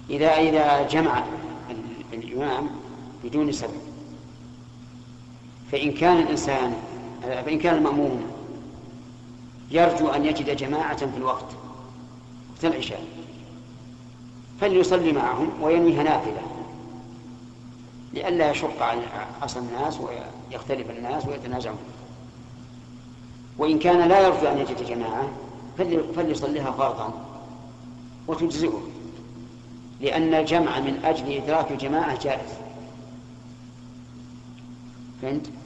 إذا جمع الإمام بدون سبب، فإن كان المأموم يرجو أن يجد جماعة في وقت العشاء فليصلي معهم وينويها نافلة لئلا يشق على عصا الناس ويختلف الناس ويتنازعون. وإن كان لا يرجو أن يجد جماعة فليصليها فرضا وتجزئه، لأن الجمع من أجل إدراك الجماعة جائز. فهمت؟